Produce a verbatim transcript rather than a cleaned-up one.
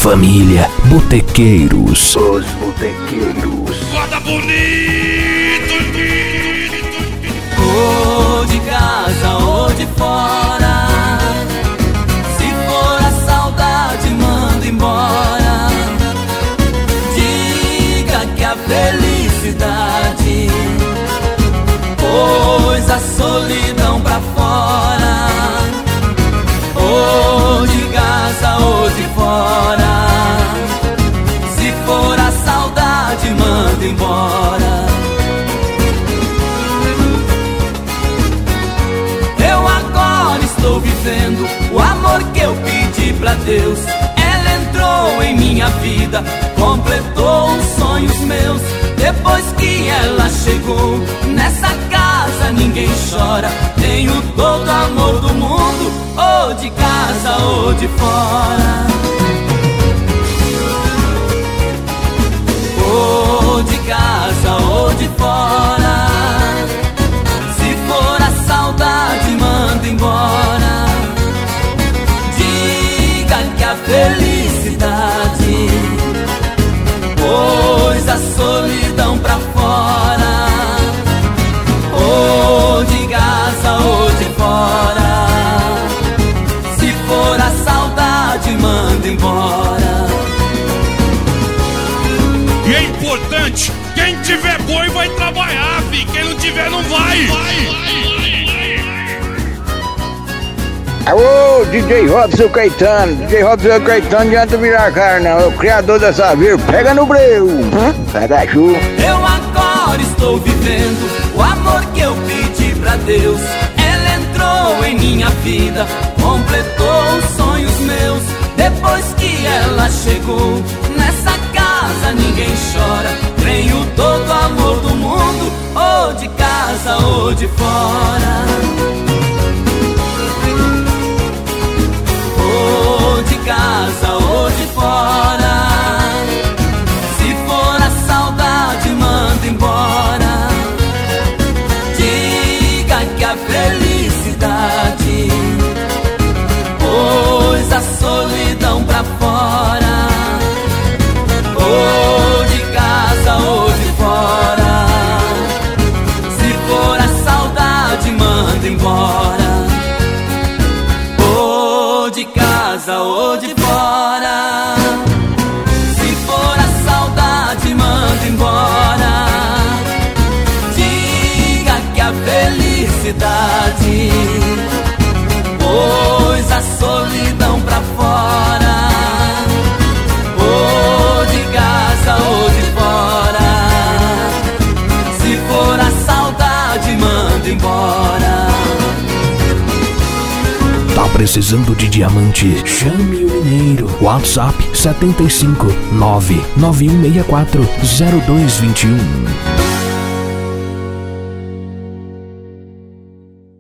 família, botequeiros. Os botequeiros. Roda bonito! Ou de casa ou de fora, se for a saudade, manda embora. Diga que a felicidade pôs a solidão pra fora. Ou de casa ou de fora, se for a saudade, manda embora. Eu agora estou vivendo o amor que eu pedi pra Deus. Ela entrou em minha vida, completou os sonhos meus. Depois que ela chegou nessa casa, ninguém chora. Tenho todo o amor do mundo, ou de casa ou de fora. Ou de casa ou de fora, se for a saudade, manda embora. Diga que a felicidade pôs a solidão pra fora. Ou de casa ou de fora, se for a saudade, manda embora. E é importante, quem tiver boi vai trabalhar, fi. Quem não tiver não vai. vai, vai, vai. Alô, D J Robson Caetano. D J Robson Caetano não adianta virar cara, não. É o criador dessa vírgula. Pega no breu. Pega a chuva. Eu agora estou vivendo o amor que eu pedi pra Deus. Ela entrou em minha vida, completou os sonhos meus. Depois que ela chegou nessa casa, ninguém chora. Tenho todo o amor do mundo, ou de casa ou de fora. Ou de casa ou de fora, se for a saudade, manda embora. Diga que a felicidade pôs a solidão pra fora. Ou de casa ou de fora, se for a saudade, manda embora. Ou de casa ou de fora, se for a saudade, manda embora. Diga que a felicidade pôs a solidão pra fora. Ou de casa ou de fora, se for a saudade, manda embora. Tá precisando de diamante? Chame o Mineiro. WhatsApp setenta e cinco, nove nove um seis quatro, zero dois dois um.